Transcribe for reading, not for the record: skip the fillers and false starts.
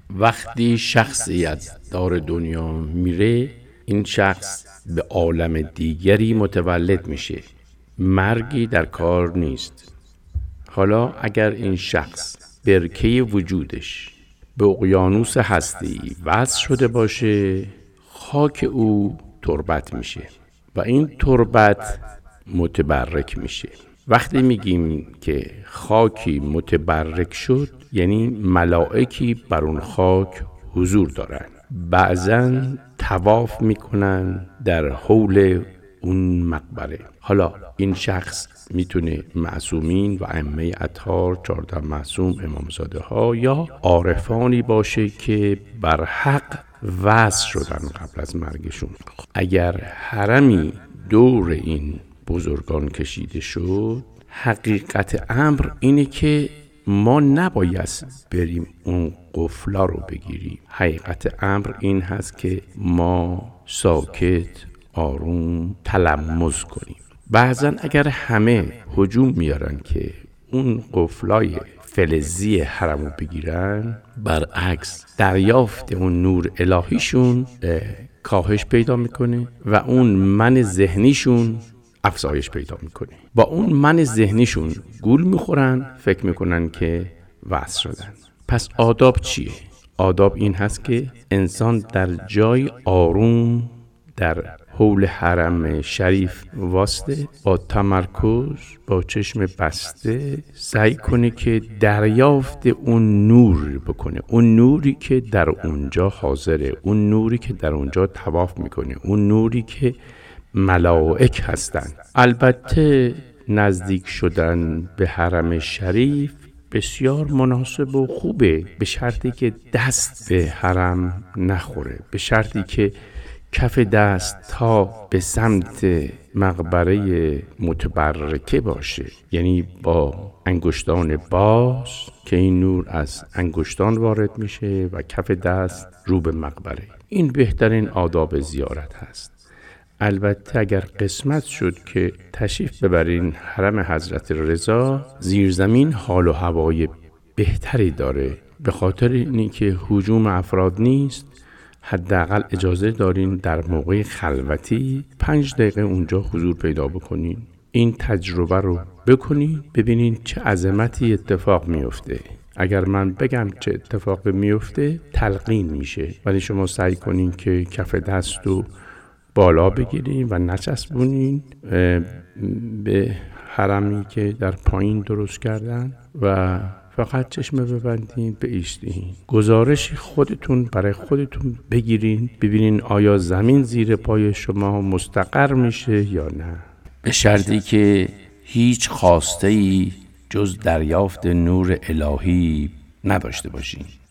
وقتی شخصی از دار دنیا میره، این شخص به عالم دیگری متولد میشه. مرگی در کار نیست. حالا اگر این شخص برکه وجودش به اقیانوس هستی وصل شده باشه، خاک او تربت میشه و این تربت متبرک میشه. وقتی میگیم که خاکی متبرک شد، یعنی ملائکی بر اون خاک حضور دارن. بعضن طواف میکنن در حول اون مقبره. حالا این شخص میتونه معصومین و ائمه اطهار، 14 معصوم، امامزاده ها یا عارفانی باشه که بر حق وصل شدن قبل از مرگشون. اگر حرمی دور این بزرگان کشیده شد، حقیقت امر اینه که ما نباید بریم اون قفلا رو بگیریم. حقیقت امر این هست که ما ساکت، آروم تلمذ کنیم. بعضن اگر همه هجوم میارن که اون قفلای فلزی حرم رو بگیرن، برعکس دریافت اون نور الهیشون کاهش پیدا میکنه و اون من ذهنیشون افزایش پیدا میکنه. با اون من ذهنیشون گول میخورن، فکر میکنن که وصل شدن. پس آداب چیه؟ آداب این هست که انسان در جای آروم در حول حرم شریف واسطه، با تمرکز، با چشم بسته سعی کنه که دریافت اون نور بکنه. اون نوری که در اونجا حاضره، اون نوری که در اونجا طواف میکنه، اون نوری که ملائک هستن. البته نزدیک شدن به حرم شریف بسیار مناسب و خوبه، به شرطی که دست به حرم نخوره، به شرطی که کف دست تا به سمت مقبره متبرکه باشه، یعنی با انگشتان باز که این نور از انگشتان وارد میشه و کف دست رو به مقبره. این بهترین آداب زیارت هست. البته اگر قسمت شد که تشریف ببرین حرم حضرت رضا، زیرزمین حال و هوای بهتری داره. به خاطر اینکه هجوم افراد نیست، حداقل اجازه دارین در موقع خلوتی 5 دقیقه اونجا حضور پیدا بکنین. این تجربه رو بکنین، ببینین چه عظمتی اتفاق میفته. اگر من بگم چه اتفاق میفته تلقین میشه، ولی شما سعی کنین که کف دست رو بالا بگیرین و نچسبونین به حرمی که در پایین درست کردن و فقط چشم ببندین، بایستین. گزارش خودتون برای خودتون بگیرین، ببینین آیا زمین زیر پای شما مستقر میشه یا نه، به شرطی که هیچ خواسته‌ای جز دریافت نور الهی نداشته باشین.